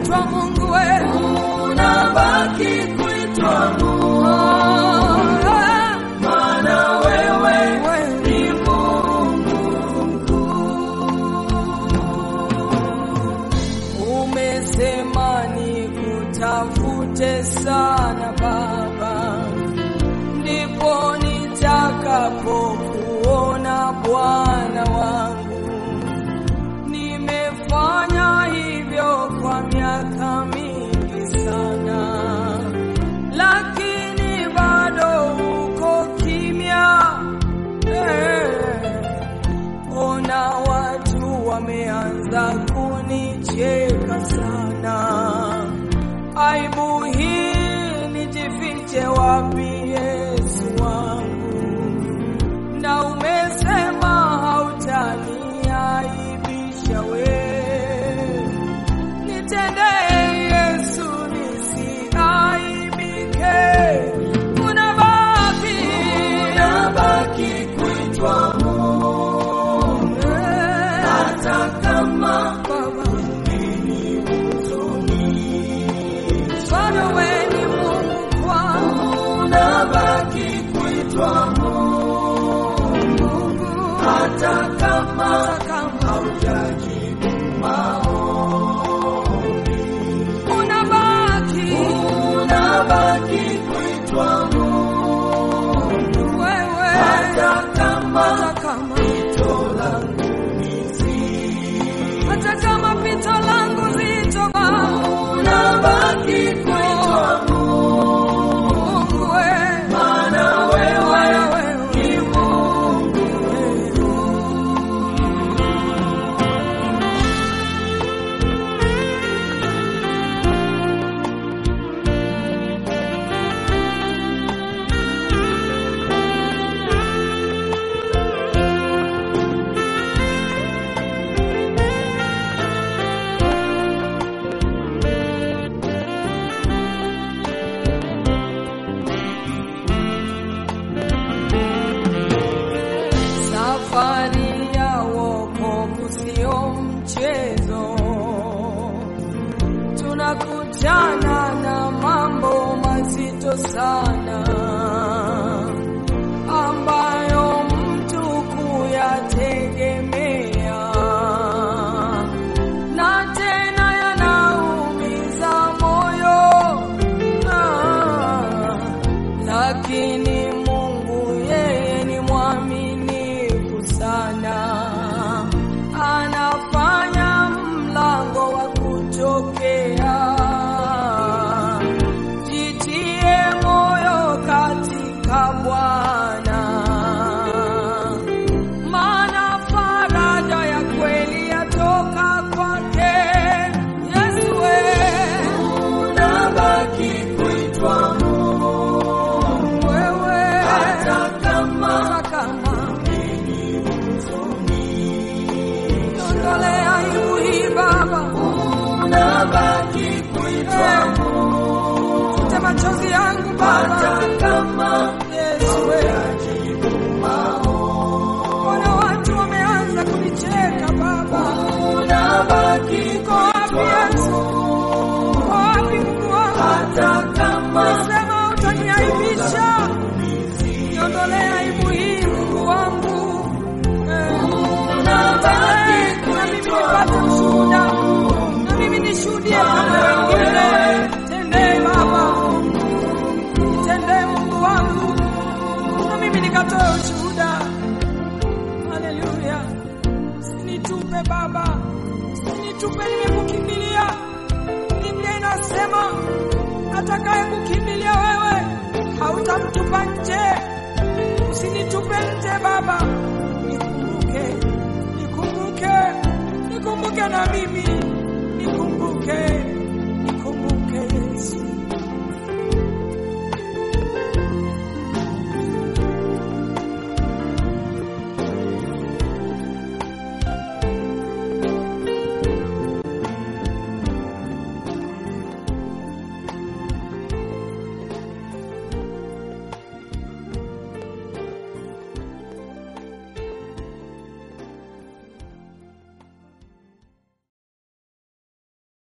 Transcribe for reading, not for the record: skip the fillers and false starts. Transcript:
kuitwa Mungu wewe, unabaki kuitwa Mungu, maana wewe ni Mungu mkuu. Umesema nikutafute sana Baba, ndipo nitakapokuona Bwana wangu. Nimefanya hivyo kwa miaka mingi sana, lakini bado uko kimya. Ona watu wameanza kunicheka sana. Aibu hii nijifiche wapi Yesu wangu? Na umesema hautaniaibisha wewe. Nitendee Yesu nisiaibike. Unabaki kuitwa Mungu, hata kama unabaki kuitwa Mungu, hata kama haujajibu maombi. Unabaki kuitwa Mungu wewe, hata kama pito langu ni zito, hata kama pito langu zito Baba. Unabaki kuitwa Mungu wewe, maana wewe ni Mungu. Safari ya wokovu sio mchezo, tunakutana na mambo mazito sana ambayo mtu kuyategemea, na tena yanaumiza moyo. Lakini Mungu yeye ni mwaminifu sana, anafanya mlango wa kutokea. Jitie moyo katika Bwana, maana faraja ya kweli yatoka kwake. Yesu unabaki kuitwa Mungu wewe, hata kama ondolea aibu hii Baba. Unabaki kuitwa Mungu, fute machozi yangu Baba, hata kama Yesu haujajibu maombi. Wana watu wameanza kunicheka Baba. Unabaki kuitwa Mungu, Wapi Mungu wangu? hata kama Sema utaniaibisha, niondolea aibu hii Mungu wangu. unabaki Na mimi nipate ushuhuda, na mimi nishuhudie kama wengine. Tendee Baba, tendee Mungu wangu, na mimi nikatoe ushuhuda. Haleluya. Usinitupe Baba, usinitupe, nimekukimbilia. Biblia inasema atakaye kukimbilia wewe hautamtupa nje. Usinitupe nje Baba, nikumbuke na mimi.